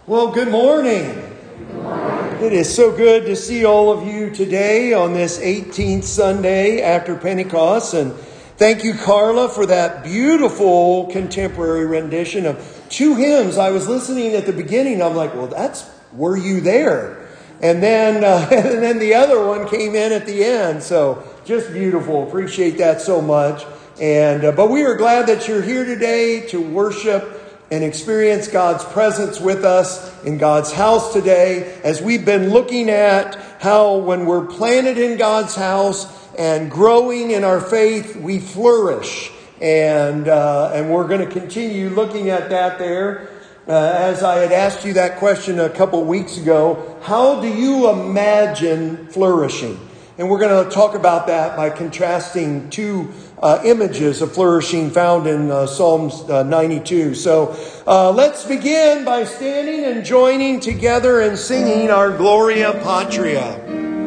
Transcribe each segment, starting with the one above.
Well, good morning. It is so good to see all of you today on this 18th Sunday after Pentecost. And thank you, Carla, for that beautiful contemporary rendition of two hymns. I was listening at the beginning. I'm like, well, were you there? And then, and then the other one came in at the end. So just beautiful. Appreciate that so much. And but we are glad that you're here today to worship and experience God's presence with us in God's house today, as we've been looking at how when we're planted in God's house and growing in our faith, we flourish. And we're going to continue looking at that there. As I had asked you that question a couple weeks ago, how do you imagine flourishing? And we're going to talk about that by contrasting two images of flourishing found in Psalms 92. So let's begin by standing and joining together and singing our Gloria Patria.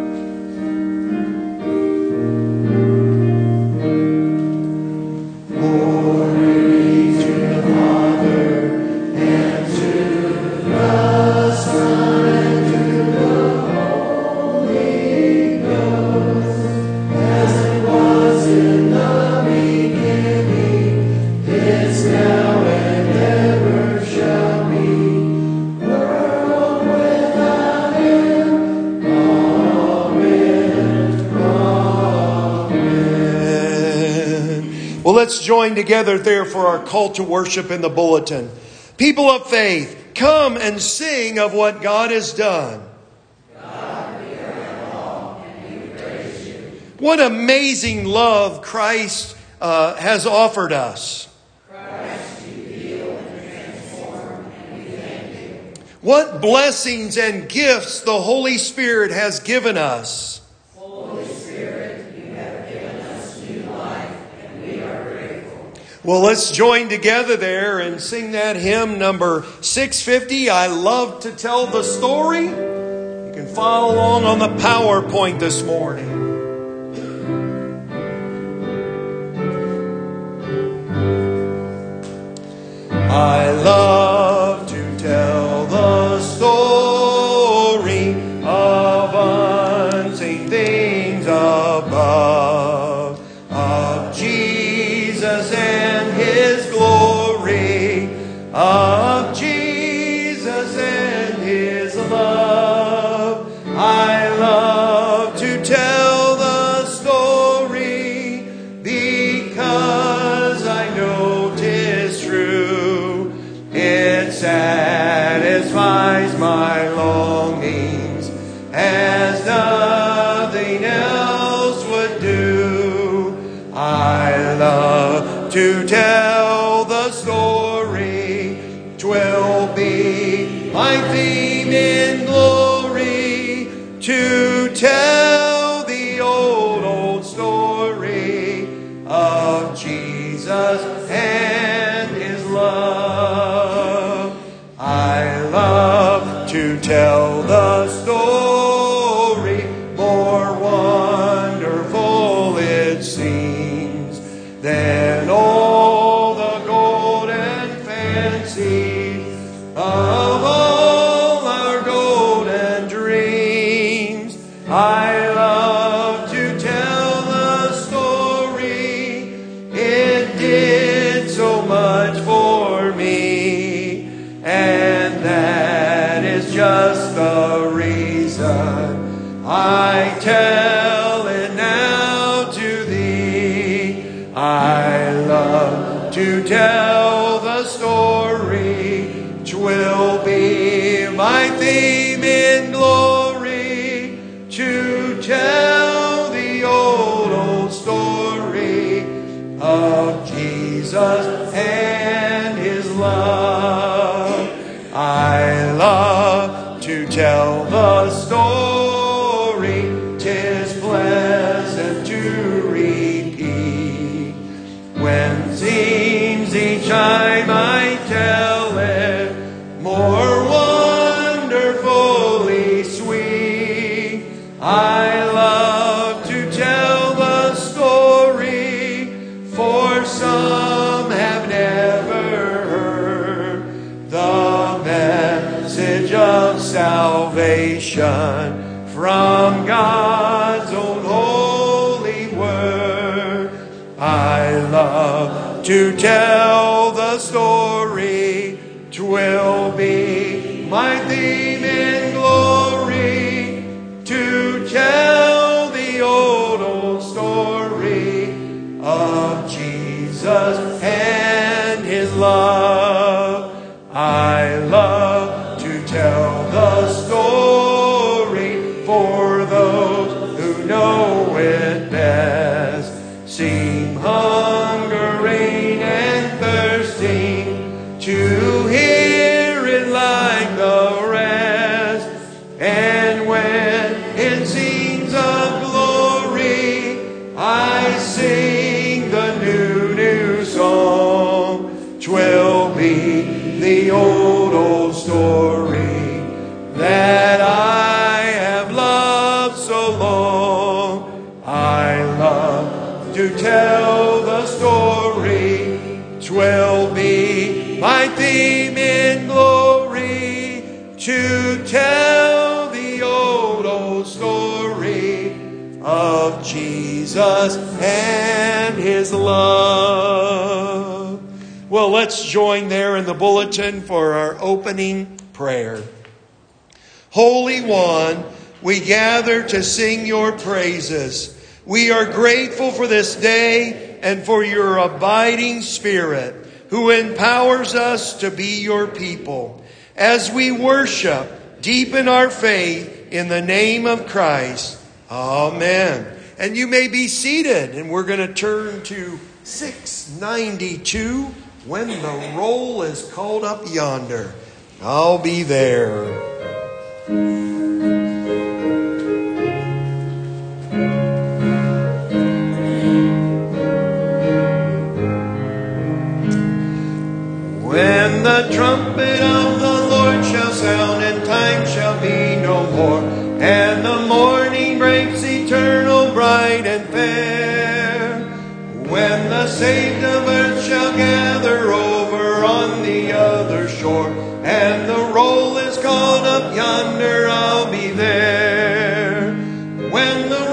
Let's join together there for our call to worship in the bulletin. People of faith, come and sing of what God has done. God, we are all, and we praise you. What amazing love Christ has offered us. Christ, you heal and transform, and we thank you. What blessings and gifts the Holy Spirit has given us. Well, let's join together there and sing that hymn number 650, I Love to Tell the Story. You can follow along on the PowerPoint this morning. I love to tell the story of unseen things above, of Jesus and His glory, of Jesus and His love. I love to tell the story because I know 'tis true. It satisfies my longings as nothing else would do. I love to tell the story. 'Twill be my theme in glory to tell the old story of Jesus and His love. I love to tell the story, more wonderful it seems than all the golden fancies of all our golden dreams. I love to tell the story. It did so much for me, and that is just the reason I tell it now to thee. I love to tell the story. 'Twill be my theme in glory to tell the old story of Jesus and His love. I love to tell the story. 'Tis pleasant to repeat when seems each time I tell it more wonderful salvation from God's own holy word. I love to tell the story. 'Twill be my theme in glory to tell the old story of Jesus and His love. I love to tell the story for those who know it best. Seem hungering and thirsting to hear it like the rest. And when in scenes of glory I sing the new song, 'twill be the old story that I have loved so long. I love to tell the story. 'Twill be my theme in glory to tell the old story of Jesus and His love. Well, let's join there in the bulletin for our opening prayer. Holy One, we gather to sing your praises. We are grateful for this day and for your abiding Spirit who empowers us to be your people. As we worship, deepen our faith in the name of Christ. Amen. And you may be seated, and we're going to turn to 692, When the Roll is Called Up Yonder. I'll be there. When the trumpet of the Lord shall sound, and time shall be no more, and the morning breaks eternal, bright and fair. When the saved of earth shall gather over on the other shore, and the roll is called up yonder, I'll be there. When the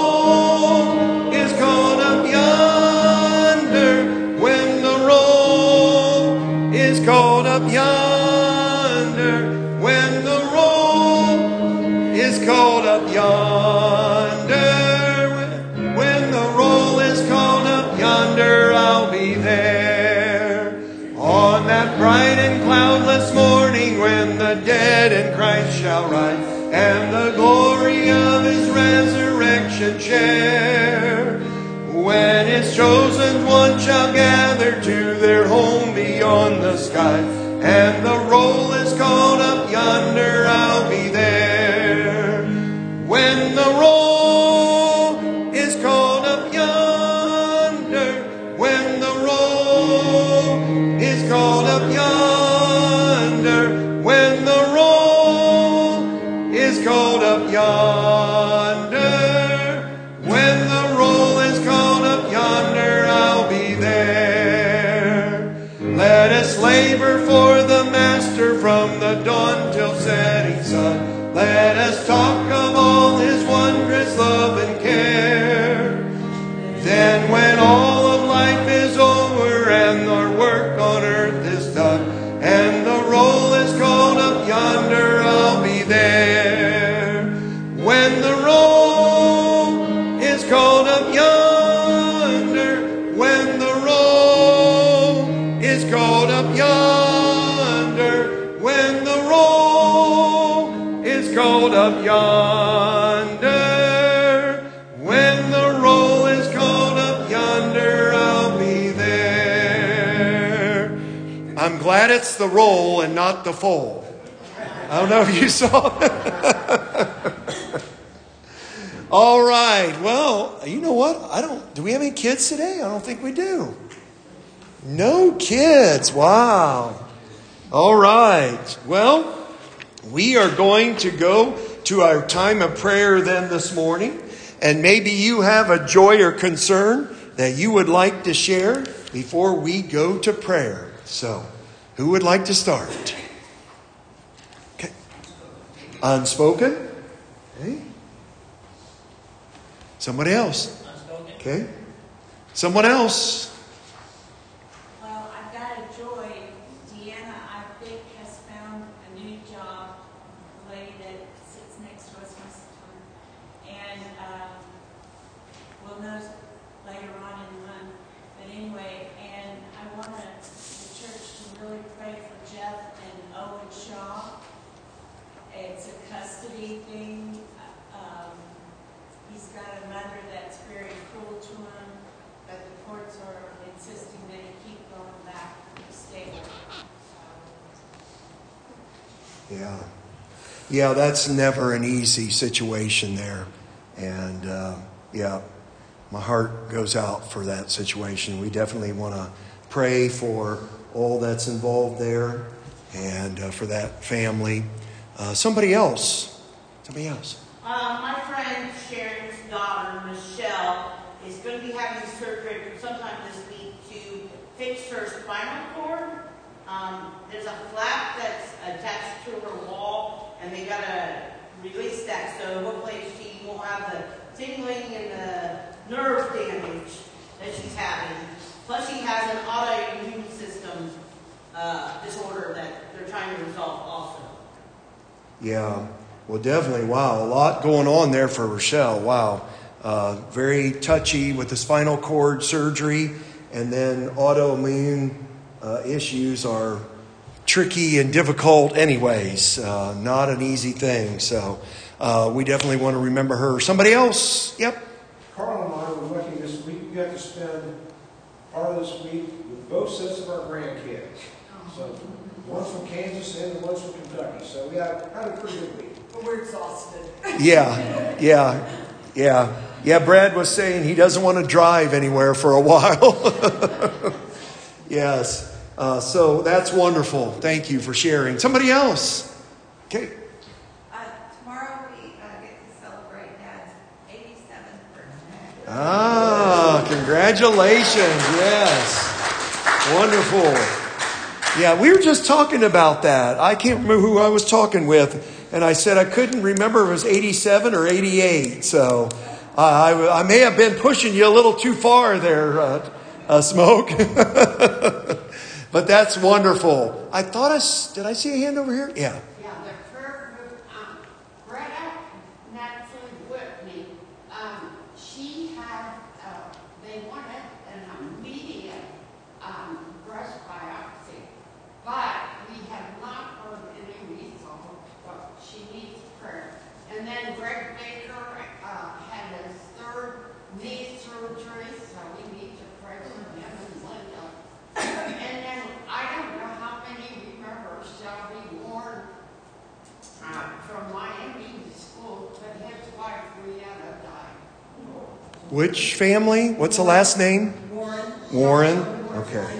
roll is called up yonder, when the roll is called up yonder, when the roll is called up yonder, when the roll is called up yonder, I'll be there. On that bright and cloudless morning, when the dead in Christ shall rise, and the glory of His resurrection share, when His chosen ones shall gather to their home beyond the sky, and the roll is called up yonder, I'll be there. When the roll is called up yonder, when the roll is called up yonder, when the roll is called up yonder, when the roll is called up yonder, I'll be there. Let us labor for the Master from the dawn till setting sun. Let us talk of all His wondrous love and care. Then when all of life is over and our work on earth is done, and the roll is called up yonder, I'll be there. When the roll is called up yonder, when the roll is called up yonder, when the roll is called up yonder, when the roll is called up yonder, I'll be there. I'm glad it's the roll and not the fold. I don't know if you saw that. All right. Well, you know what? Do we have any kids today? I don't think we do. No kids. Wow. All right. Well, we are going to go to our time of prayer then this morning. And maybe you have a joy or concern that you would like to share before we go to prayer. So, who would like to start? Okay. Unspoken? Okay. Somebody else? Unspoken. Okay. Someone else? Well, I've got a joy. Deanna, I think, has found a new job. The lady that sits next to us most of the time. And we'll know later on in the month. But anyway, and I want the church to really pray for Jeff and Owen Shaw. It's a custody thing. He's got a mother that's very cruel to him, but the courts are insisting that he keep going back to the state. Yeah, that's never an easy situation there. And my heart goes out for that situation. We definitely want to pray for all that's involved there and for that family. Somebody else. My friend Sharon's daughter, Michelle, is going to be having surgery sometime this week to fix her spinal cord. There's a flap that's attached to her wall, and they got to release that, so hopefully she won't have the tingling and the nerve damage that she's having. Plus, she has an autoimmune system disorder that they're trying to resolve also. Yeah. Well, definitely. Wow. A lot going on there for Rochelle. Wow. Very touchy with the spinal cord surgery, and then autoimmune issues are tricky and difficult anyways. Not an easy thing. So we definitely want to remember her. Somebody else? Yep. Carl and I were lucky this week. We got to spend part of this week with both sets of our grandkids. So one's from Kansas and the one's from Kentucky. So we had a pretty good week. But we're exhausted. Yeah. Brad was saying he doesn't want to drive anywhere for a while. Yes. So that's wonderful. Thank you for sharing. Somebody else. Okay. Tomorrow we get to celebrate Dad's 87th birthday. Congratulations. Yes. Wonderful. Yeah, we were just talking about that. I can't remember who I was talking with. And I said I couldn't remember if it was 87 or 88. So I may have been pushing you a little too far there, Smoke. But that's wonderful. Did I see a hand over here? Yeah. Yeah, the prayer group, Greta Naturally Whitney, she had, they wanted an immediate breast biopsy, but we have not heard any results, but she needs prayer. And then Greg Baker had his third knee surgery, so we need to pray for him and Linda. And then I don't know how many remember Shelby Warren from Miami School, but his wife Brianna died. Which family? What's the last name? Warren. Okay.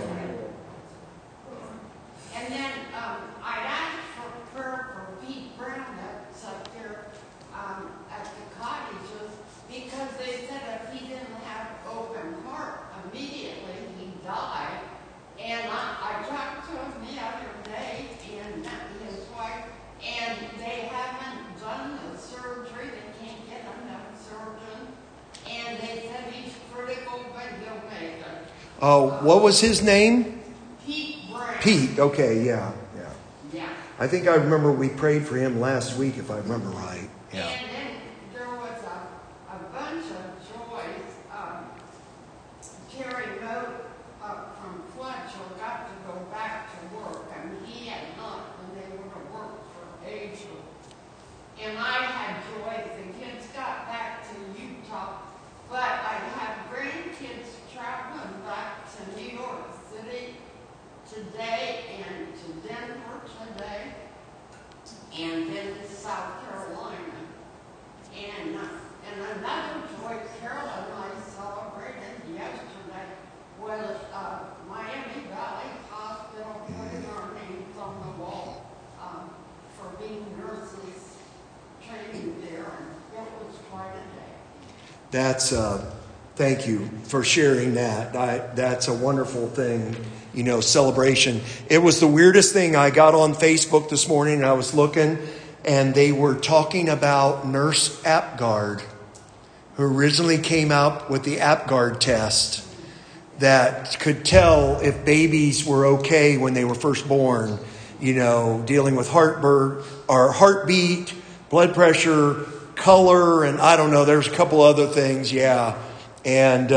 And then I'd asked for prayer for Pete Brown that's up here at the cottages, because they said if he didn't have open heart immediately, he'd die. And I talked to him the other day, and his wife, and they haven't done the surgery. They can't get another surgeon. And they said he's critical, but he'll make it. Oh, what was his name? Pete Brown. Pete. Okay, yeah. Yeah. I think I remember we prayed for him last week, if I remember right. Yeah. And then there was a bunch of joys. Terry Moat from Fletcher got to go back to work. I mean, he had not when they would have worked for ages. And I had joys. The kids got back to Utah. But I have grandkids traveling back to New York City today and to Denver today and then to South Carolina. And another joy Carol and I celebrated yesterday was Miami Valley Hospital putting our names on the wall for being nurses training there, and it was quite a day. That's thank you for sharing that. That's a wonderful thing, celebration. It was the weirdest thing. I got on Facebook this morning and I was looking, and they were talking about Nurse Apgard, who originally came up with the Apgard test that could tell if babies were okay when they were first born, dealing with heartbeat, blood pressure, color, and I don't know, there's a couple other things, yeah. And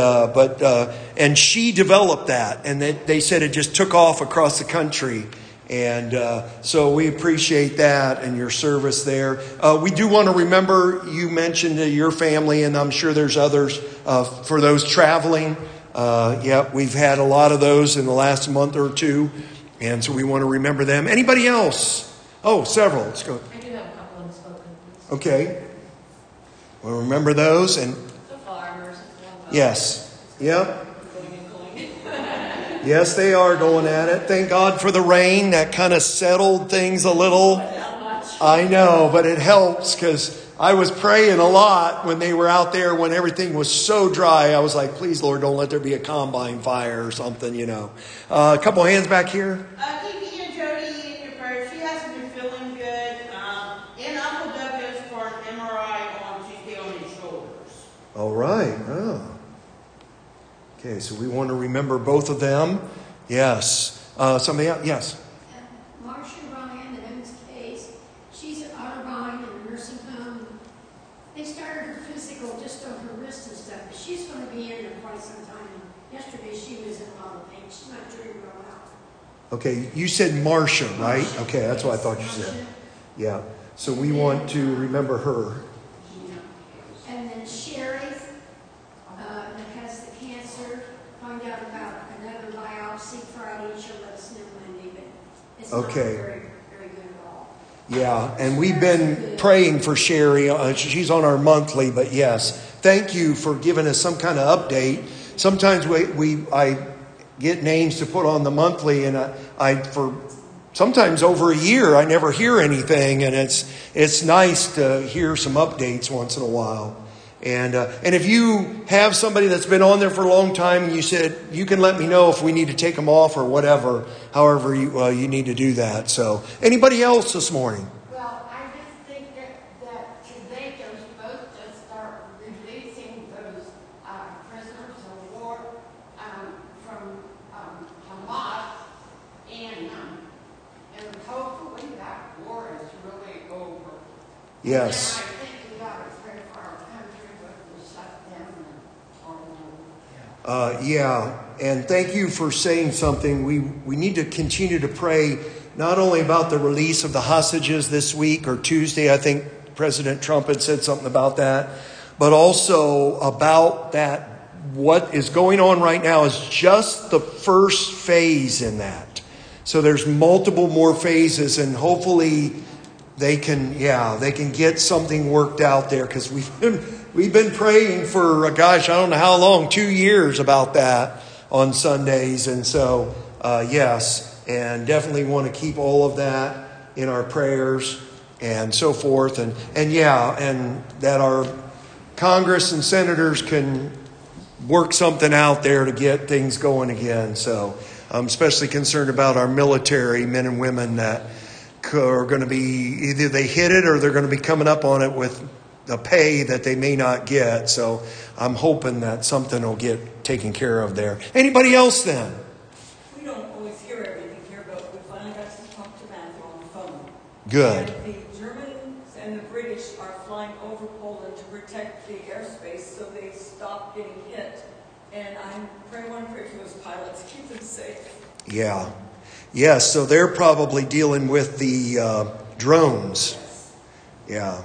she developed that, and they said it just took off across the country. And so we appreciate that and your service there. We do want to remember, you mentioned your family, and I'm sure there's others for those traveling. We've had a lot of those in the last month or two, and so we want to remember them. Anybody else? Oh, several. Let's go. I do have a couple unspoken. Okay. We'll remember those. And The farmers. yes. Yep. Going and going. Yes, they are going at it. Thank God for the rain. That kind of settled things a little. Not much. I know, but it helps because I was praying a lot when they were out there when everything was so dry. I was like, please, Lord, don't let there be a combine fire or something, A couple hands back here. Keep Aunt Jody in your prayers. She hasn't been feeling good. And Uncle Doug goes for an MRI on Tuesday on his shoulders. All right. Oh. Okay, so we want to remember both of them. Yes. Somebody else? Yes. Marcia Ryan, the Evans case, she's at Otterbein in a nursing home. They started her physical just on her wrist and stuff, but she's going to be in there quite some time. Yesterday she was in a lot of pain. She's not doing real well. Okay, you said Marcia, right? Okay, that's what I thought you said. Yeah. So we want to remember her. And then Sherry, that has the cancer, find out about another biopsy Friday. She'll let us know Monday, but it's not Okay. very, very good at all. Yeah, and we've been praying for Sherry. She's on our monthly, but yes, thank you for giving us some kind of update. Sometimes I get names to put on the monthly, and I for sometimes over a year I never hear anything, and it's nice to hear some updates once in a while. And if you have somebody that's been on there for a long time, and you said you can let me know if we need to take them off or whatever, however you need to do that. So, anybody else this morning? Well, I just think that today they're supposed to start releasing those prisoners of war from Hamas, and hopefully that war is really over. Yes. And I think we ought to pray for our country with the shutdown and all that. Yeah, and thank you for saying something. We need to continue to pray not only about the release of the hostages this week or Tuesday. I think President Trump had said something about that, but also about that. What is going on right now is just the first phase in that. So there's multiple more phases, and hopefully they can get something worked out there, because we've been praying for, I don't know how long, 2 years about that on Sundays. And so, yes, and definitely want to keep all of that in our prayers and so forth. And that our Congress and senators can work something out there to get things going again. So I'm especially concerned about our military men and women that are going to be, either they hit it or they're going to be coming up on it with a pay that they may not get. So I'm hoping that something will get taken care of there. Anybody else then? We don't always hear everything here, but we finally got to talk to Matthew on the phone. Good. And the Germans and the British are flying over Poland to protect the airspace so they stop getting hit. And I'm praying for those pilots, keep them safe. Yeah. Yes, so they're probably dealing with the drones. Yeah.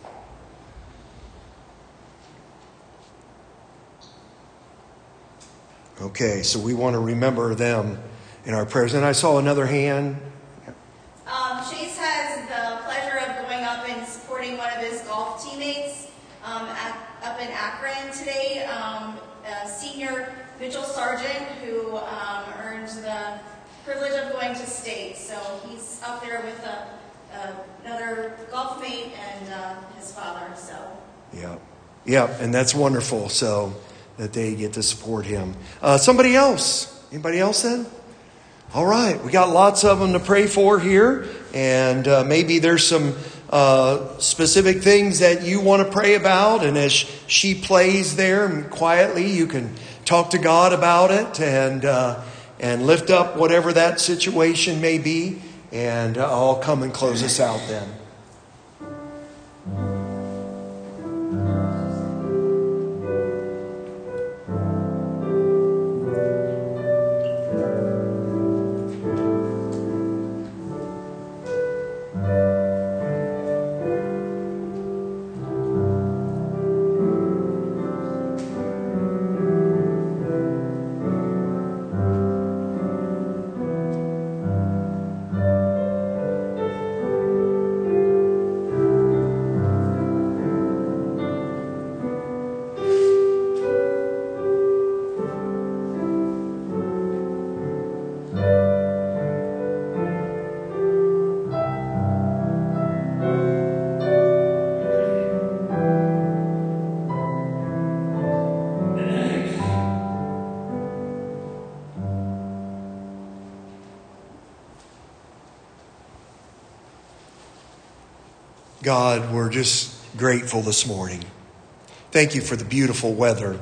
Okay, so we want to remember them in our prayers. And I saw another hand. Chase has the pleasure of going up and supporting one of his golf teammates up in Akron today. Senior Mitchell Sargent, who earned the privilege of going to state. So he's up there with another golf mate and his father. So Yeah, and that's wonderful. So that they get to support him. Somebody else? Anybody else then? All right, we got lots of them to pray for here, and maybe there's some specific things that you want to pray about. And as she plays there and quietly, you can talk to God about it and lift up whatever that situation may be. And I'll come and close us out then. God, we're just grateful this morning. Thank you for the beautiful weather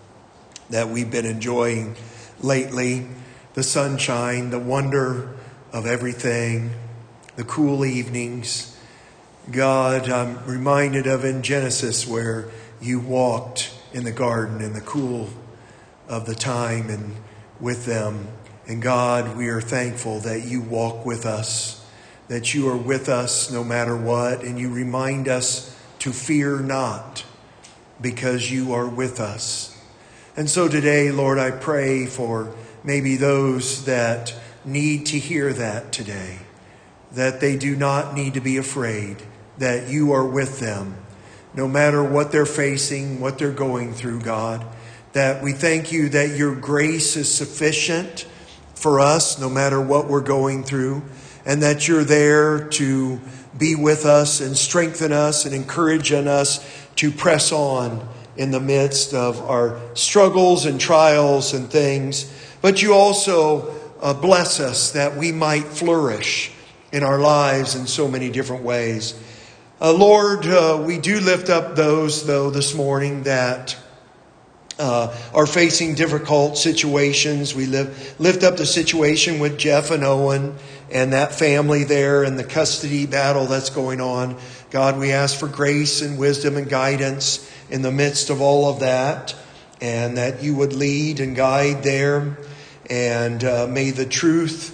that we've been enjoying lately. The sunshine, the wonder of everything, the cool evenings. God, I'm reminded of in Genesis where you walked in the garden in the cool of the time and with them. And God, we are thankful that you walk with us, that you are with us no matter what, and you remind us to fear not because you are with us. And so today, Lord, I pray for maybe those that need to hear that today, that they do not need to be afraid, that you are with them, no matter what they're facing, what they're going through, God, that we thank you that your grace is sufficient for us, no matter what we're going through, and that you're there to be with us and strengthen us and encourage us to press on in the midst of our struggles and trials and things. But you also bless us that we might flourish in our lives in so many different ways. Lord, we do lift up those, though, this morning that are facing difficult situations. We lift up the situation with Jeff and Owen and that family there and the custody battle that's going on. God, we ask for grace and wisdom and guidance in the midst of all of that, and that you would lead and guide there. And may the truth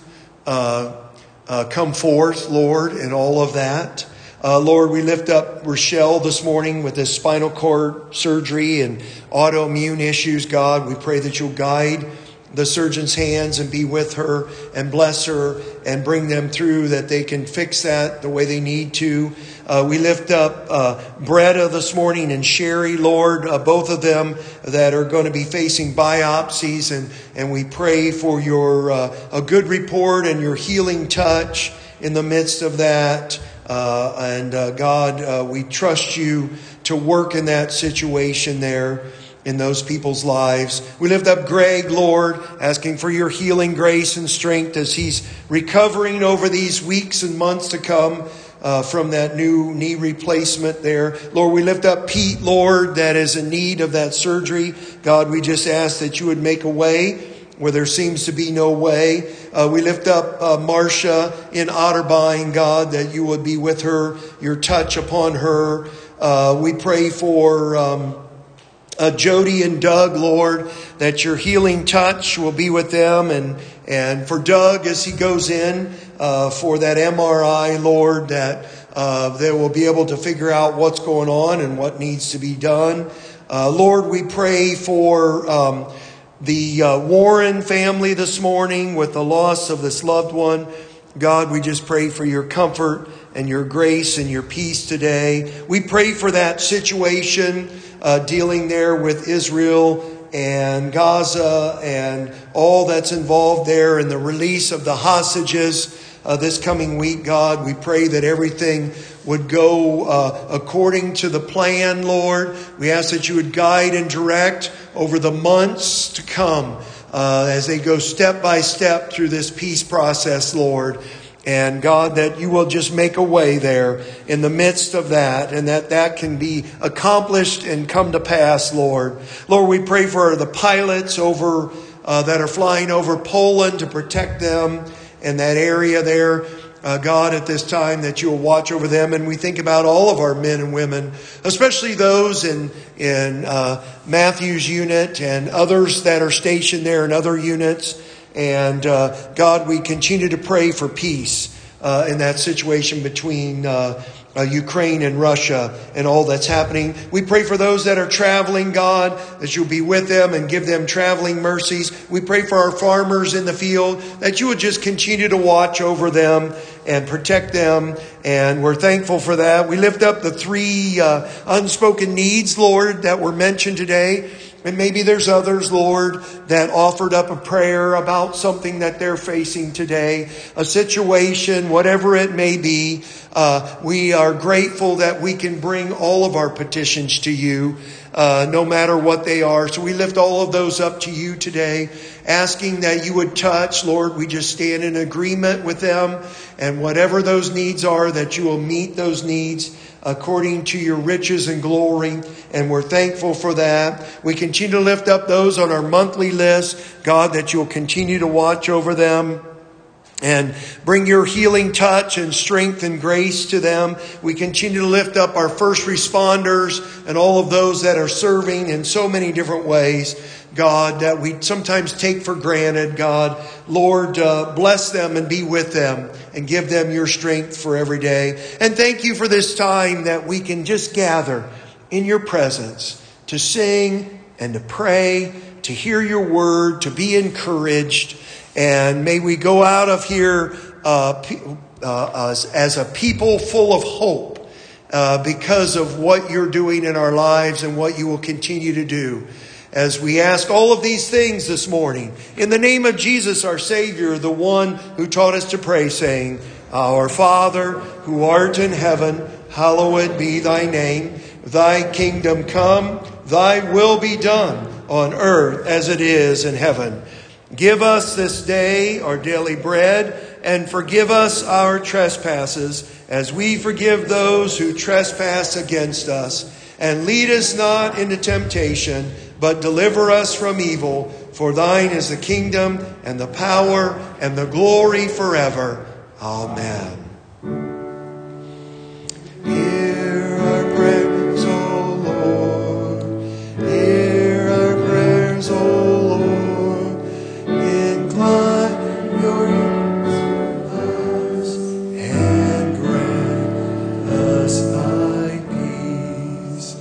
come forth, Lord, in all of that. Lord, we lift up Rochelle this morning with this spinal cord surgery and autoimmune issues. God, we pray that you'll guide the surgeon's hands and be with her and bless her and bring them through, that they can fix that the way they need to. We lift up Bretta this morning and Sherry, Lord, both of them that are going to be facing biopsies. And we pray for your a good report and your healing touch in the midst of that. God, we trust you to work in that situation there in those people's lives. We lift up Greg, Lord, asking for your healing grace and strength as he's recovering over these weeks and months to come from that new knee replacement there. Lord, we lift up Pete, Lord, that is in need of that surgery. God, we just ask that you would make a way where there seems to be no way. We lift up Marcia in Otterbein, God, that you would be with her, your touch upon her. We pray for Jody and Doug, Lord, that your healing touch will be with them. And for Doug as he goes in for that MRI, Lord, that they will be able to figure out what's going on and what needs to be done. Lord, we pray for the Warren family this morning with the loss of this loved one. God, we just pray for your comfort and your grace and your peace today. We pray for that situation dealing there with Israel and Gaza and all that's involved there and the release of the hostages this coming week. God, we pray that everything would go according to the plan, Lord. We ask that you would guide and direct over the months to come as they go step by step through this peace process, Lord. And God, that you will just make a way there in the midst of that, and that can be accomplished and come to pass, Lord. Lord, we pray for the pilots over that are flying over Poland to protect them in that area there. God, at this time, that you will watch over them. And we think about all of our men and women, especially those in Matthew's unit and others that are stationed there in other units. And God, we continue to pray for peace in that situation between Ukraine and Russia and all that's happening. We pray for those that are traveling, God, that you'll be with them and give them traveling mercies. We pray for our farmers in the field, that you would just continue to watch over them and protect them. And we're thankful for that. We lift up the 3 unspoken needs, Lord, that were mentioned today. And maybe there's others, Lord, that offered up a prayer about something that they're facing today, a situation, whatever it may be. We are grateful that we can bring all of our petitions to you, no matter what they are. So we lift all of those up to you today, asking that you would touch. Lord, we just stand in agreement with them. And whatever those needs are, that you will meet those needs according to your riches and glory. And we're thankful for that. We continue to lift up those on our monthly list. God, that you'll continue to watch over them and bring your healing touch and strength and grace to them. We continue to lift up our first responders and all of those that are serving in so many different ways, God, that we sometimes take for granted. God, Lord, bless them and be with them and give them your strength for every day. And thank you for this time that we can just gather in your presence to sing and to pray, to hear your word, to be encouraged. And may we go out of here as a people full of hope because of what you're doing in our lives and what you will continue to do. As we ask all of these things this morning, in the name of Jesus, our Savior, the one who taught us to pray, saying, Our Father, who art in heaven, hallowed be thy name. Thy kingdom come, thy will be done on earth as it is in heaven. Give us this day our daily bread, and forgive us our trespasses, as we forgive those who trespass against us. And lead us not into temptation, but deliver us from evil. For thine is the kingdom, and the power, and the glory forever. Amen. Hear our prayers, O Lord. Hear our prayers, O Lord. Incline your ears to us, and grant us thy peace.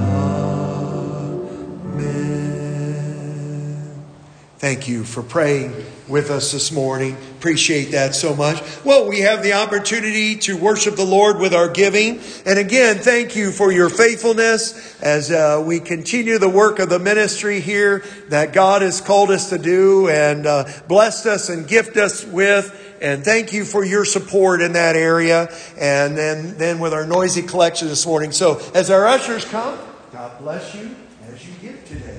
Amen. Thank you for praying with us this morning. Appreciate that so much. Well, we have the opportunity to worship the Lord with our giving. And again, thank you for your faithfulness as we continue the work of the ministry here that God has called us to do and blessed us and gifted us with. And thank you for your support in that area. And then with our noisy collection this morning. So as our ushers come, God bless you as you give today.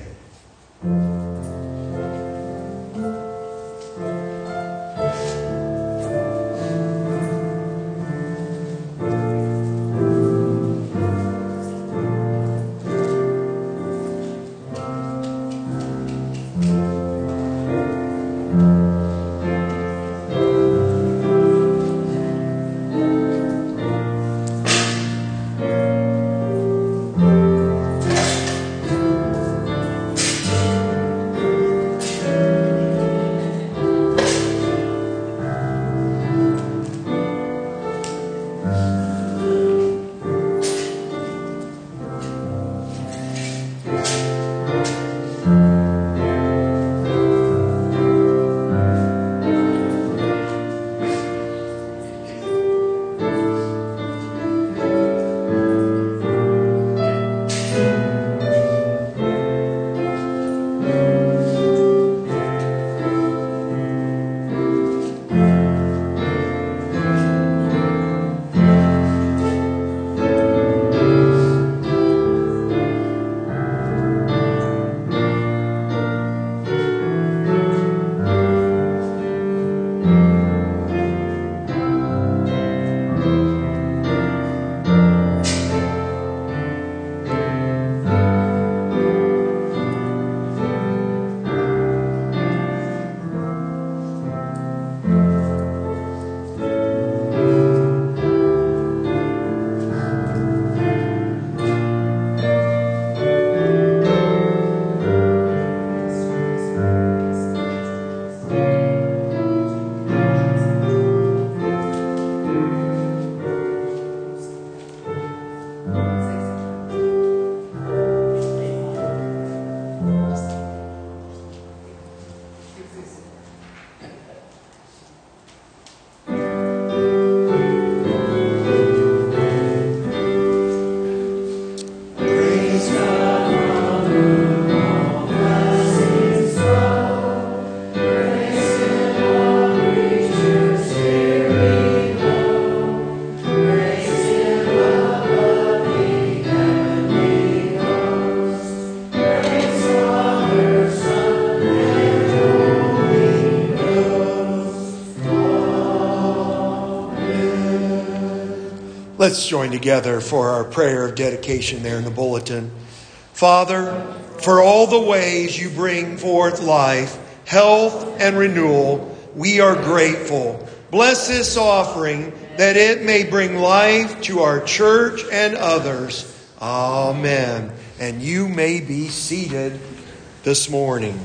Let's join together for our prayer of dedication there in the bulletin. Father, for all the ways you bring forth life, health, and renewal, we are grateful. Bless this offering that it may bring life to our church and others. Amen. And you may be seated this morning.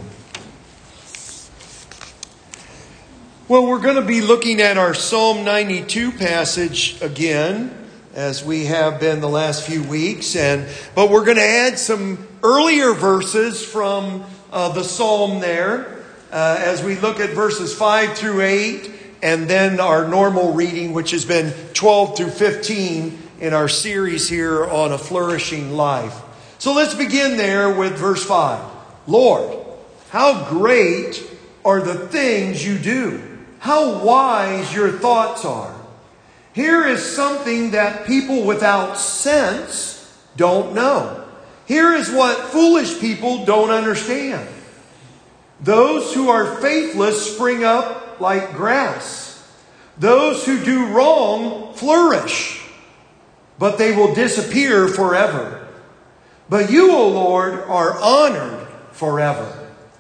Well, we're going to be looking at our Psalm 92 passage again, as we have been the last few weeks. But we're going to add some earlier verses from the Psalm there, as we look at verses 5 through 8, and then our normal reading, which has been 12 through 15 in our series here on a flourishing life. So let's begin there with verse 5. Lord, how great are the things you do! How wise your thoughts are. Here is something that people without sense don't know. Here is what foolish people don't understand. Those who are faithless spring up like grass. Those who do wrong flourish, but they will disappear forever. But you, O Lord, are honored forever.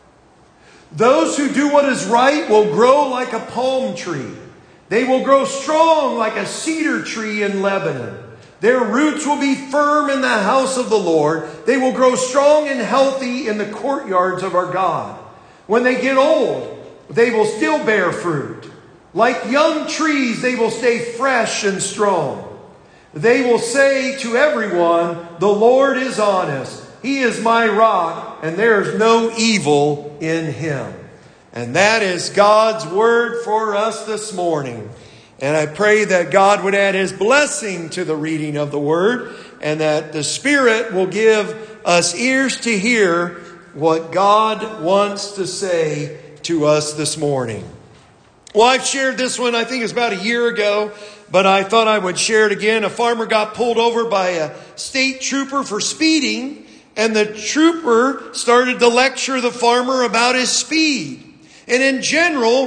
Those who do what is right will grow like a palm tree. They will grow strong like a cedar tree in Lebanon. Their roots will be firm in the house of the Lord. They will grow strong and healthy in the courtyards of our God. When they get old, they will still bear fruit. Like young trees, they will stay fresh and strong. They will say to everyone, the Lord is honest. He is my rock, and there is no evil in him. And that is God's word for us this morning. And I pray that God would add his blessing to the reading of the word, and that the Spirit will give us ears to hear what God wants to say to us this morning. Well, I've shared this one, I think it was about a year ago, but I thought I would share it again. A farmer got pulled over by a state trooper for speeding. And the trooper started to lecture the farmer about his speed. And in general,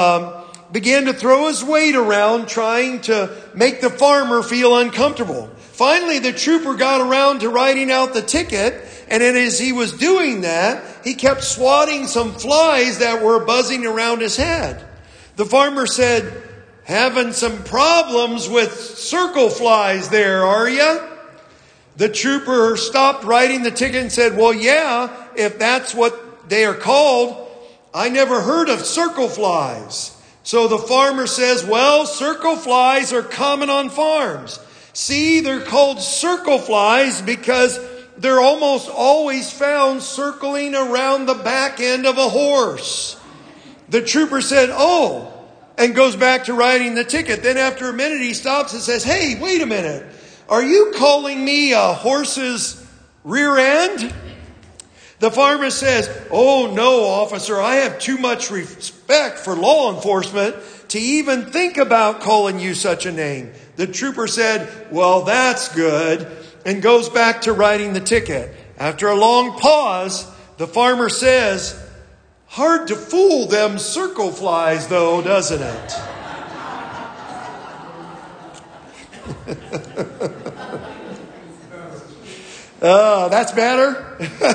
began to throw his weight around trying to make the farmer feel uncomfortable. Finally, the trooper got around to writing out the ticket. And as he was doing that, he kept swatting some flies that were buzzing around his head. The farmer said, having some problems with circle flies there, are you? The trooper stopped writing the ticket and said, well, yeah, if that's what they are called. I never heard of circle flies. So the farmer says, well, circle flies are common on farms. See, they're called circle flies because they're almost always found circling around the back end of a horse. The trooper said, oh, and goes back to writing the ticket. Then after a minute, he stops and says, hey, wait a minute. Are you calling me a horse's rear end? The farmer says, oh no, officer, I have too much respect for law enforcement to even think about calling you such a name. The trooper said, well, that's good, and goes back to writing the ticket. After a long pause, the farmer says, hard to fool them circle flies though, doesn't it? Oh, that's better.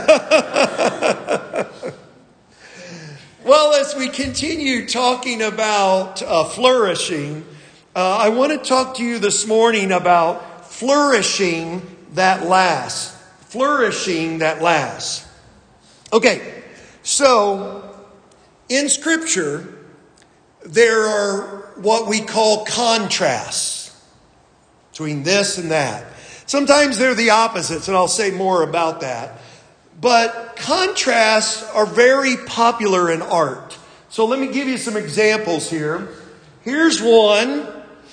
Well, as we continue talking about flourishing, I want to talk to you this morning about flourishing that lasts. Flourishing that lasts. Okay, so in Scripture, there are what we call contrasts between this and that. Sometimes they're the opposites, and I'll say more about that. But contrasts are very popular in art. So let me give you some examples here. Here's one.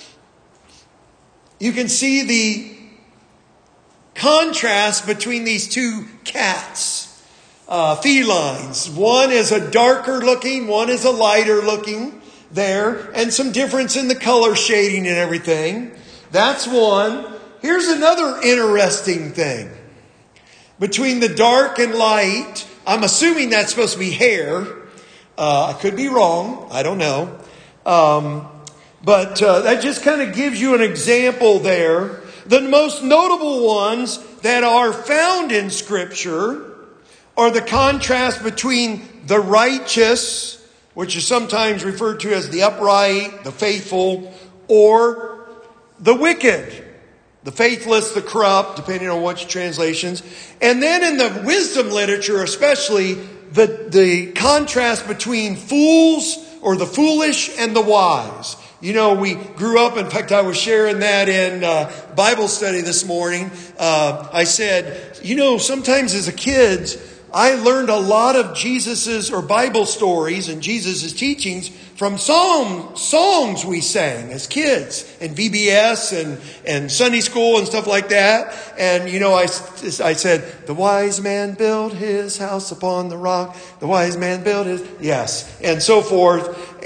You can see the contrast between these two cats, felines. One is a darker looking, one is a lighter looking there, and some difference in the color shading and everything. That's one. Here's another interesting thing. Between the dark and light, I'm assuming that's supposed to be hair. I could be wrong. I don't know. But that just kind of gives you an example there. The most notable ones that are found in Scripture are the contrast between the righteous, which is sometimes referred to as the upright, the faithful, or the wicked, the faithless, the corrupt, depending on which translations. And then in the wisdom literature especially, the contrast between fools or the foolish and the wise. You know, we grew up, in fact, I was sharing that in Bible study this morning. I said, you know, sometimes as a kid, I learned a lot of Jesus's or Bible stories and Jesus's teachings from songs we sang as kids in VBS and Sunday school and stuff like that. And, you know, I said, the wise man built his house upon the rock. The wise man built his, yes, and so forth.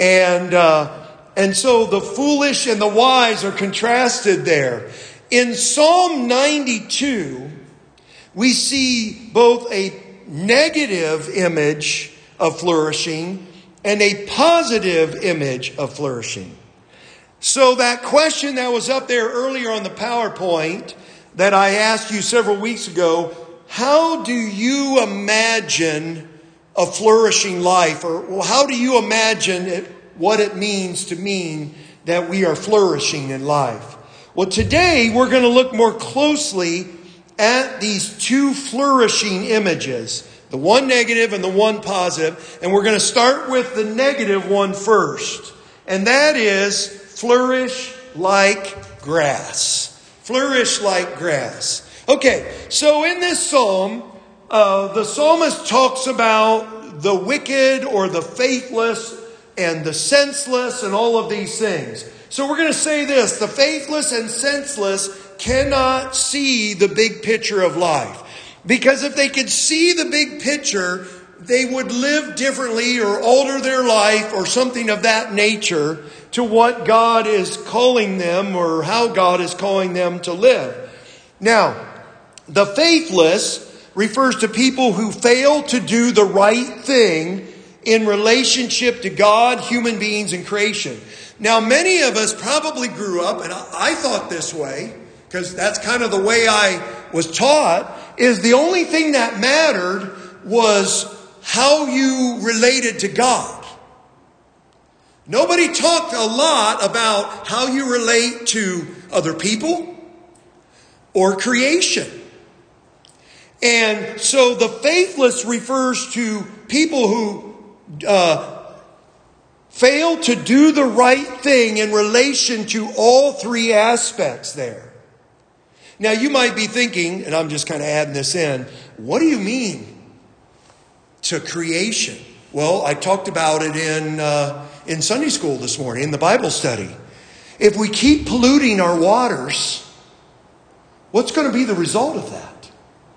And so the foolish and the wise are contrasted there. In Psalm 92, we see both a negative image of flourishing and a positive image of flourishing. So that question that was up there earlier on the PowerPoint that I asked you several weeks ago, how do you imagine a flourishing life? Or how do you imagine what it means to mean that we are flourishing in life? Well, today we're going to look more closely at these two flourishing images, the one negative and the one positive. And we're going to start with the negative one first. And that is flourish like grass. Flourish like grass. Okay, so in this psalm, the psalmist talks about the wicked or the faithless and the senseless and all of these things. So we're going to say this: the faithless and senseless cannot see the big picture of life. Because if they could see the big picture, they would live differently or alter their life or something of that nature to what God is calling them or how God is calling them to live. Now, the faithless refers to people who fail to do the right thing in relationship to God, human beings, and creation. Now, many of us probably grew up, and I thought this way, because that's kind of the way I was taught, is the only thing that mattered was how you related to God. Nobody talked a lot about how you relate to other people or creation. And so the faithless refers to people who fail to do the right thing in relation to all three aspects there. Now you might be thinking, and I'm just kind of adding this in, what do you mean to creation? Well, I talked about it in Sunday school this morning, in the Bible study. If we keep polluting our waters, what's going to be the result of that?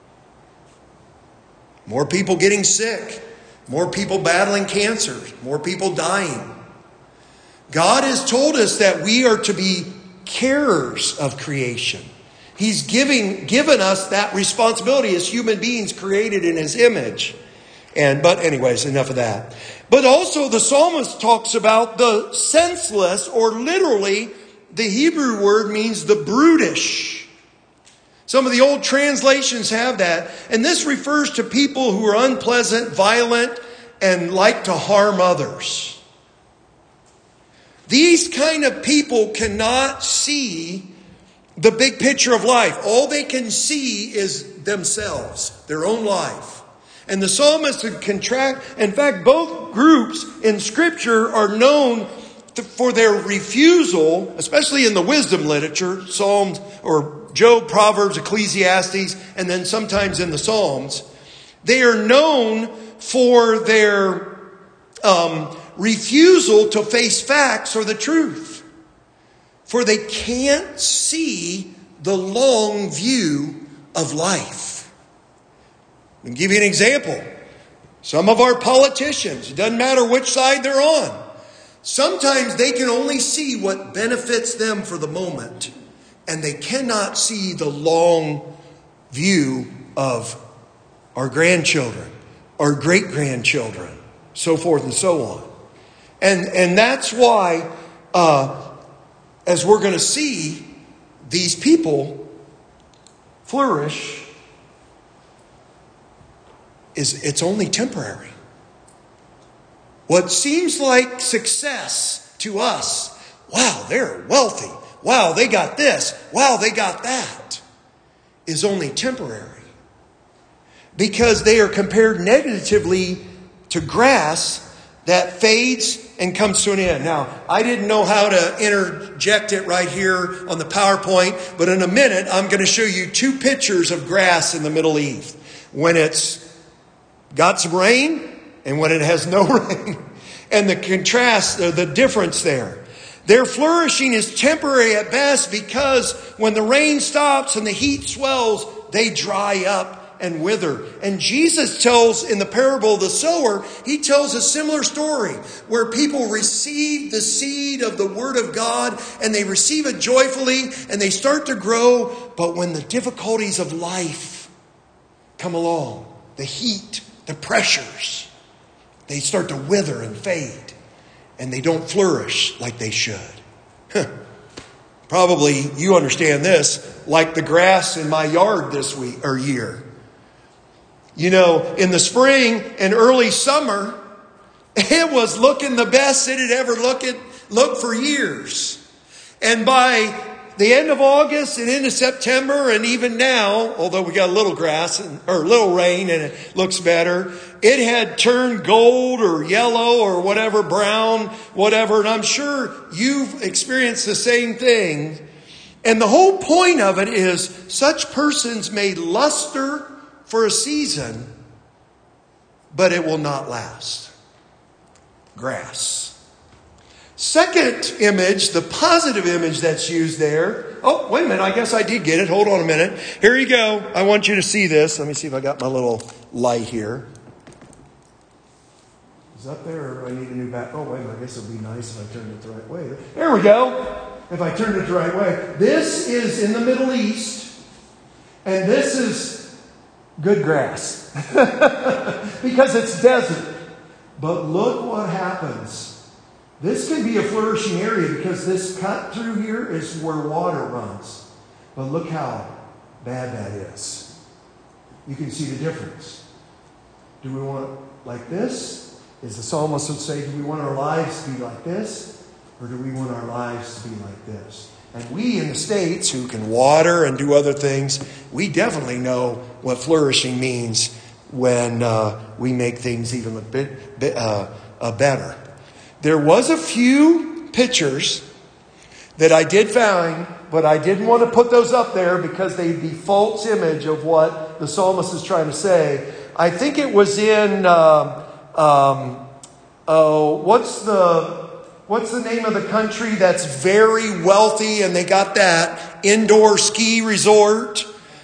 More people getting sick, more people battling cancer, more people dying. God has told us that we are to be carers of creation. He's given us that responsibility as human beings created in His image. But anyways, enough of that. But also the psalmist talks about the senseless, or literally the Hebrew word means the brutish. Some of the old translations have that. And this refers to people who are unpleasant, violent, and like to harm others. These kind of people cannot see the big picture of life. All they can see is themselves, their own life. And the psalmist in fact, both groups in Scripture are known for their refusal, especially in the wisdom literature, Psalms or Job, Proverbs, Ecclesiastes, and then sometimes in the Psalms. They are known for their refusal to face facts or the truth. For they can't see the long view of life. I'll give you an example. Some of our politicians, it doesn't matter which side they're on, sometimes they can only see what benefits them for the moment. And they cannot see the long view of our grandchildren, our great-grandchildren, so forth and so on. And that's why as we're going to see, these people flourish. It's only temporary. What seems like success to us, wow, they're wealthy. Wow, they got this. Wow, they got that, is only temporary. Because they are compared negatively to grass that fades and comes to an end. Now, I didn't know how to interject it right here on the PowerPoint, but in a minute, I'm going to show you two pictures of grass in the Middle East. When it's got some rain and when it has no rain. And the contrast, the difference there. Their flourishing is temporary at best because when the rain stops and the heat swells, they dry up and wither. And Jesus tells in the parable of the sower, he tells a similar story where people receive the seed of the word of God and they receive it joyfully and they start to grow. But when the difficulties of life come along, the heat, the pressures, they start to wither and fade and they don't flourish like they should. Probably you understand this, like the grass in my yard this week or year. You know, in the spring and early summer, it was looking the best it had ever looked for years. And by the end of August and into September and even now, although we got a little grass or little rain and it looks better, it had turned gold or yellow or whatever, brown, whatever. And I'm sure you've experienced the same thing. And the whole point of it is such persons may luster for a season, but it will not last. Grass. Second image, the positive image that's used there. Oh, wait a minute. I guess I did get it. Hold on a minute. Here you go. I want you to see this. Let me see if I got my little light here. Is that there or do I need a new back? Oh, wait a minute. I guess it would be nice if I turned it the right way. There we go. If I turned it the right way. This is in the Middle East. And this is good grass. Because it's desert. But look what happens. This can be a flourishing area because this cut through here is where water runs. But look how bad that is. You can see the difference. Do we want it like this? As the psalmist would say, do we want our lives to be like this? Or do we want our lives to be like this? And we in the States who can water and do other things, we definitely know what flourishing means when we make things even a bit better. There was a few pictures that I did find, but I didn't want to put those up there because they'd be false image of what the psalmist is trying to say. I think it was in what's the name of the country that's very wealthy and they got that indoor ski resort?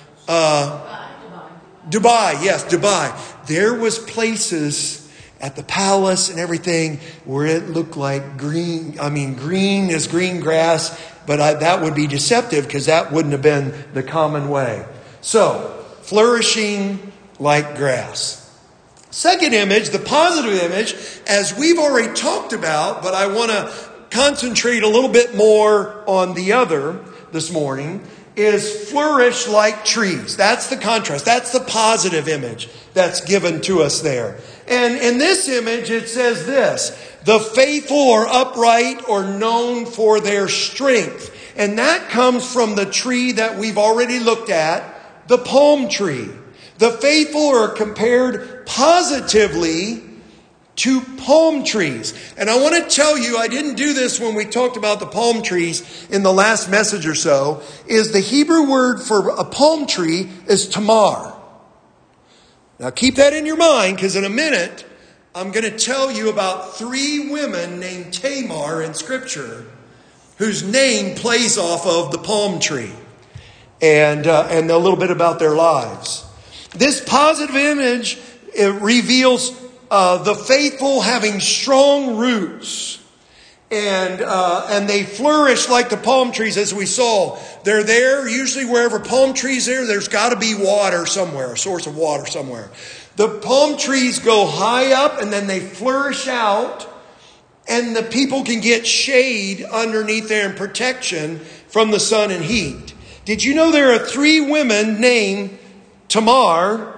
Dubai. Yes, Dubai. There was places at the palace and everything where it looked like green. I mean, green is green grass, but that would be deceptive because that wouldn't have been the common way. So, flourishing like grass. Second image, the positive image, as we've already talked about, but I want to concentrate a little bit more on the other this morning, is flourish like trees. That's the contrast. That's the positive image that's given to us there. And in this image, it says this: the faithful are upright or known for their strength. And that comes from the tree that we've already looked at, the palm tree. The faithful are compared positively to palm trees. And I want to tell you, I didn't do this when we talked about the palm trees in the last message or so, is the Hebrew word for a palm tree is tamar. Now keep that in your mind because in a minute I'm going to tell you about 3 women named Tamar in Scripture whose name plays off of the palm tree and a little bit about their lives. This positive image, it reveals the faithful having strong roots. And they flourish like the palm trees, as we saw. They're there, usually wherever palm trees are, there's got to be water somewhere, a source of water somewhere. The palm trees go high up and then they flourish out and the people can get shade underneath there and protection from the sun and heat. Did you know there are 3 women named Tamar,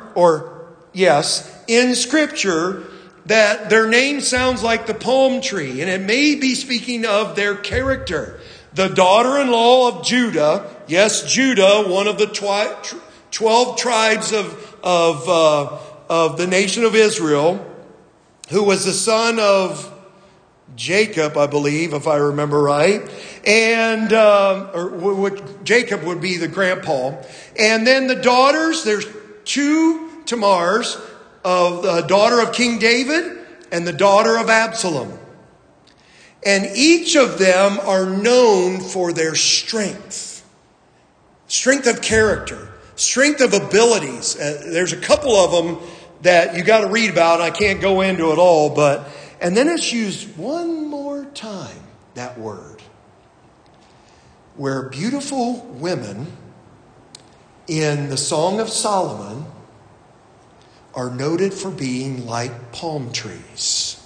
in Scripture, that their name sounds like the palm tree, and it may be speaking of their character. The daughter-in-law of Judah, yes, Judah, one of the 12 tribes of the nation of Israel, who was the son of Jacob, I believe, if I remember right. And Jacob would be the grandpa. And then the daughters, there's 2 Tamars, of the daughter of King David and the daughter of Absalom. And each of them are known for their strength. Strength of character. Strength of abilities. There's a couple of them that you got to read about. I can't go into it all, and then it's used one more time, that word, where beautiful women in the Song of Solomon are noted for being like palm trees.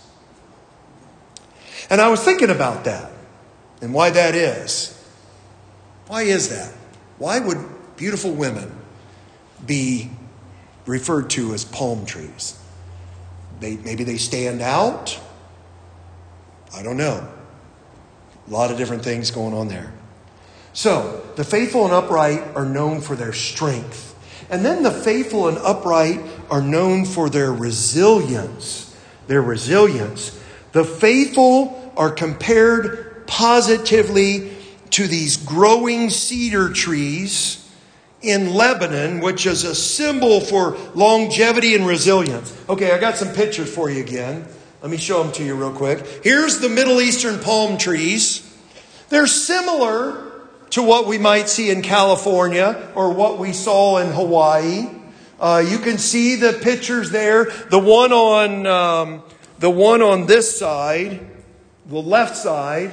And I was thinking about that and why that is. Why is that? Why would beautiful women be referred to as palm trees? Maybe they stand out. I don't know. A lot of different things going on there. So, the faithful and upright are known for their strength. And then the faithful and upright are known for their resilience. Their resilience. The faithful are compared positively to these growing cedar trees in Lebanon, which is a symbol for longevity and resilience. Okay, I got some pictures for you again. Let me show them to you real quick. Here's the Middle Eastern palm trees. They're similar to what we might see in California or what we saw in Hawaii. You can see the pictures there. The one on this side, the left side,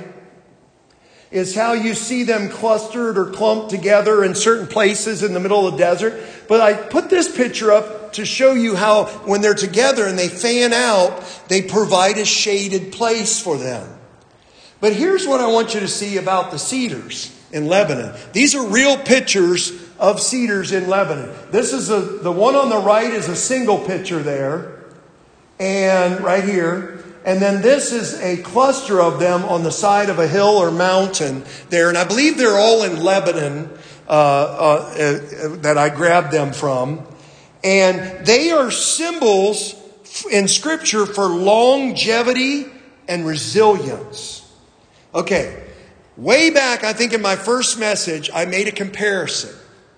is how you see them clustered or clumped together in certain places in the middle of the desert. But I put this picture up to show you how when they're together and they fan out, they provide a shaded place for them. But here's what I want you to see about the cedars in Lebanon. These are real pictures of cedars in Lebanon. This is the one on the right is a single picture there. And right here. And then this is a cluster of them on the side of a hill or mountain there. And I believe they're all in Lebanon that I grabbed them from. And they are symbols in Scripture for longevity and resilience. Okay, way back, I think in my first message, I made a comparison.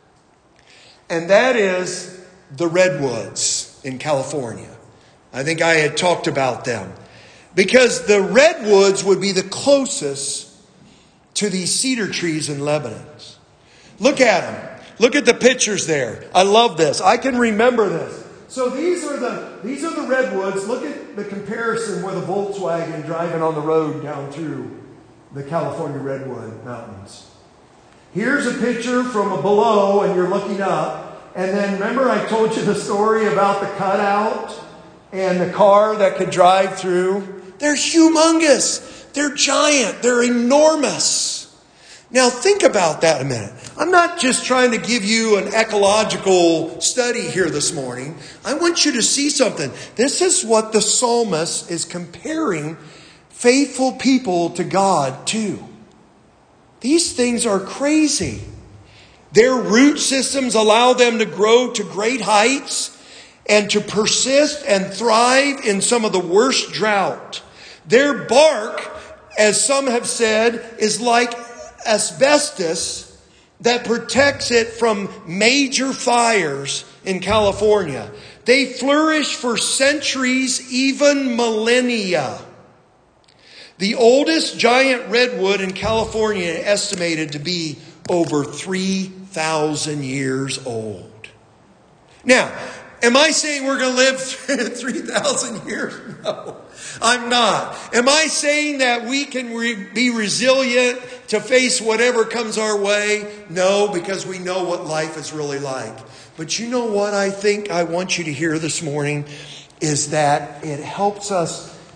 And that is the redwoods in California. I think I had talked about them. Because the redwoods would be the closest to these cedar trees in Lebanon. Look at them. Look at the pictures there. I love this. I can remember this. So these are the redwoods. Look at the comparison with a Volkswagen driving on the road down through the California redwood mountains. Here's a picture from below, and you're looking up. And then remember I told you the story about the cutout and the car that could drive through. They're humongous. They're giant. They're enormous. Now think about that a minute. I'm not just trying to give you an ecological study here this morning. I want you to see something. This is what the psalmist is comparing faithful people to God to. These things are crazy. Their root systems allow them to grow to great heights and to persist and thrive in some of the worst drought. Their bark, as some have said, is like asbestos that protects it from major fires in California. They flourish for centuries, even millennia. The oldest giant redwood in California is estimated to be over 3,000 years old. Now, am I saying we're going to live 3,000 years? No, I'm not. Am I saying that we can be resilient to face whatever comes our way? No, because we know what life is really like. But you know what I think I want you to hear this morning is that it helps us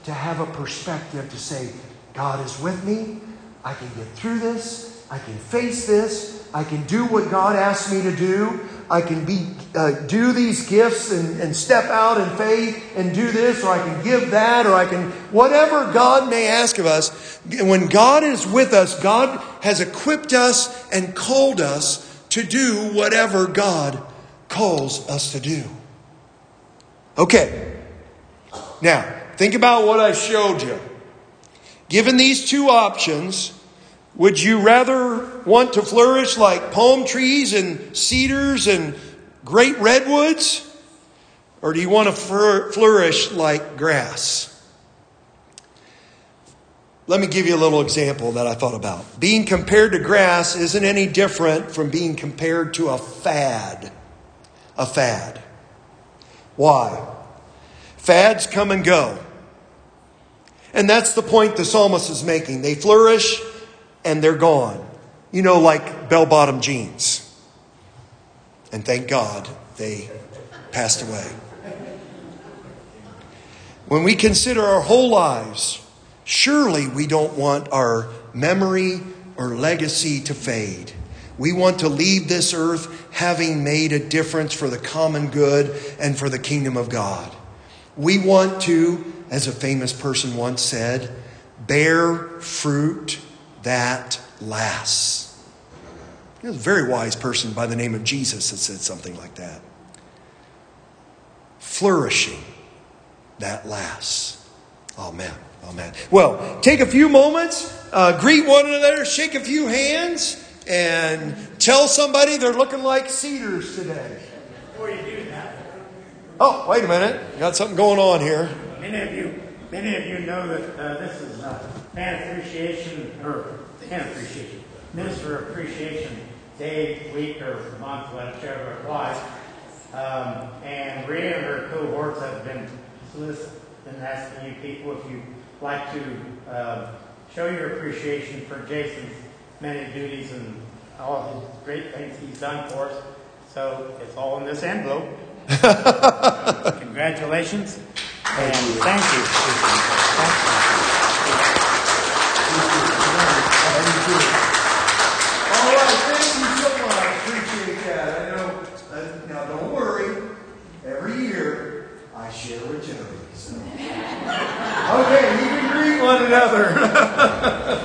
to have a perspective to say, God is with me. I can get through this. I can face this. I can do what God asked me to do. I can do these gifts and step out in faith and do this, or I can give that, or I can, whatever God may ask of us. When God is with us, God has equipped us and called us to do whatever God calls us to do. Okay. Now, think about what I showed you. Given these two options, would you rather want to flourish like palm trees and cedars and great redwoods? Or do you want to flourish like grass? Let me give you a little example that I thought about. Being compared to grass isn't any different from being compared to a fad. A fad. Why? Fads come and go. And that's the point the psalmist is making. They flourish and they're gone. You know, like bell-bottom jeans. And thank God they passed away. When we consider our whole lives, surely we don't want our memory or legacy to fade. We want to leave this earth having made a difference for the common good and for the kingdom of God. We want to, as a famous person once said, bear fruit that lasts. There's a very wise person by the name of Jesus that said something like that. Flourishing that lasts. Amen. Amen. Well, take a few moments, greet one another, shake a few hands, and tell somebody they're looking like cedars today. Before you do that, oh, wait a minute. Got something going on here. Many of you know that this is Minister Appreciation Day, week, or month, whichever it was. And Rhea and her cohorts have been soliciting and asking you people if you'd like to show your appreciation for Jason's many duties and all the great things he's done for us. So it's all in this envelope. Congratulations. And thank you. All right, thank you so much. Appreciate that. I know. Now, don't worry. Every year, I share with Joey. So. Okay, you can greet one another.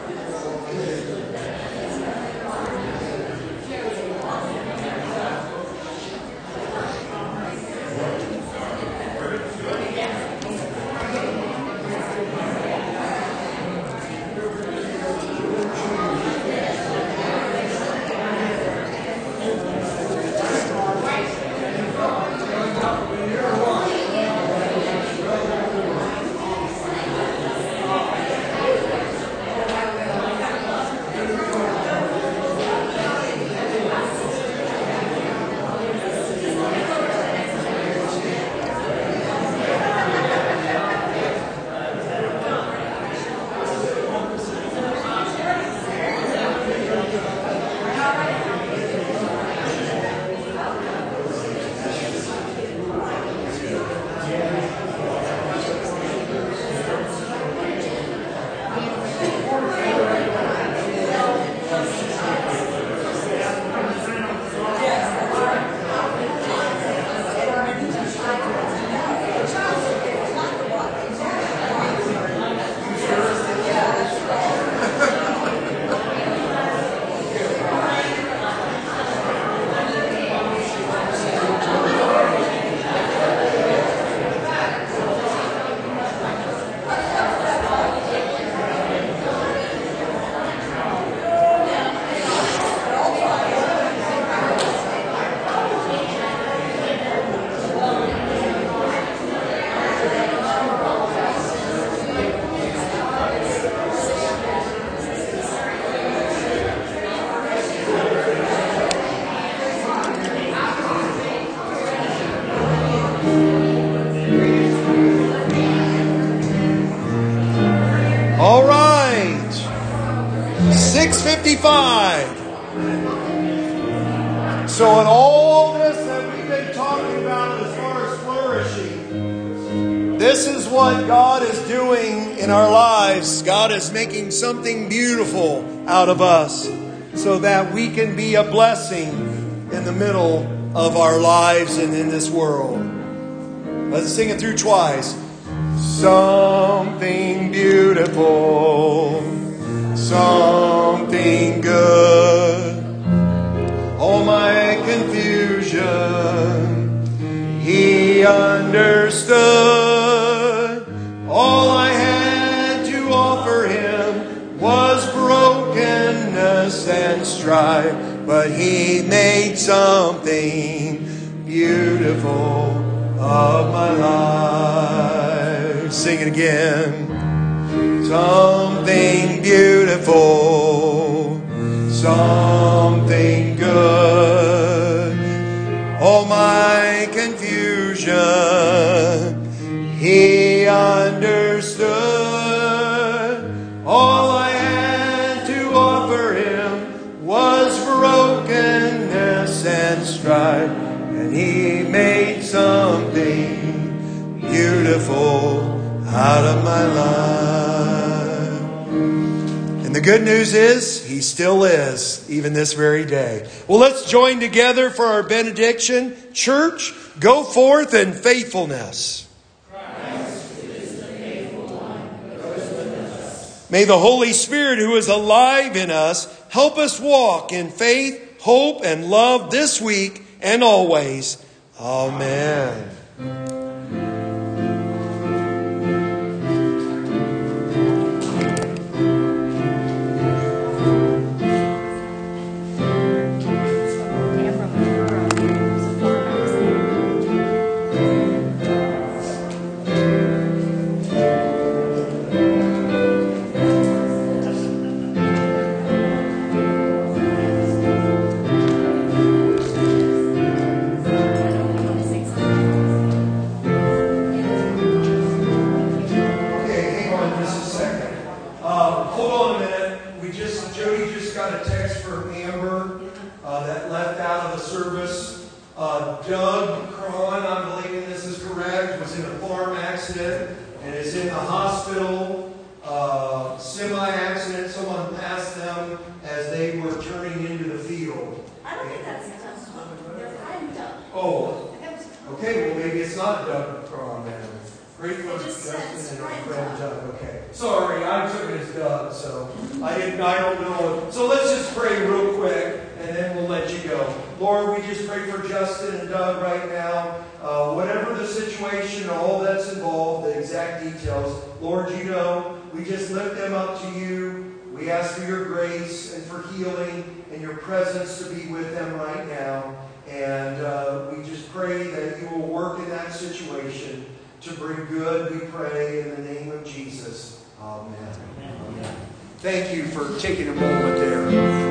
All right. 6:55. So in all this that we've been talking about as far as flourishing, This is what God is doing in our lives. God is making something beautiful out of us so that we can be a blessing in the middle of our lives and in this world. Let's sing it through twice. Something beautiful, something good. All my confusion, He understood. All I had to offer Him was brokenness and strife, but He made something beautiful of my life. Sing it again. Something beautiful, something good. All my confusion, He understood. All I had to offer Him was brokenness and strife, and He made something beautiful out of my life. And the good news is, He still is, even this very day. Well, let's join together for our benediction. Church, go forth in faithfulness. Christ is the faithful one who goes with us. May the Holy Spirit, who is alive in us, help us walk in faith, hope, and love this week and always. Amen. Doug Cron, I'm believing this is correct, was in a farm accident and is in the hospital. Semi-accident, someone passed them as they were turning into the field. I don't think that's Doug. I'm Doug. Oh, okay, well maybe it's not Doug Cron then. Great for just Justin says and our friend friend Doug. Doug. Okay. Sorry, I took it as Doug, so I don't know. So let's just pray real quick and then we'll let you go. Lord, we just pray for Justin and Doug right now. Whatever the situation, all that's involved, the exact details, Lord, you know, we just lift them up to you. We ask for your grace and for healing and your presence to be with them right now. And we just pray that you will work in that situation to bring good, we pray in the name of Jesus. Amen. Amen. Thank you for taking a moment there.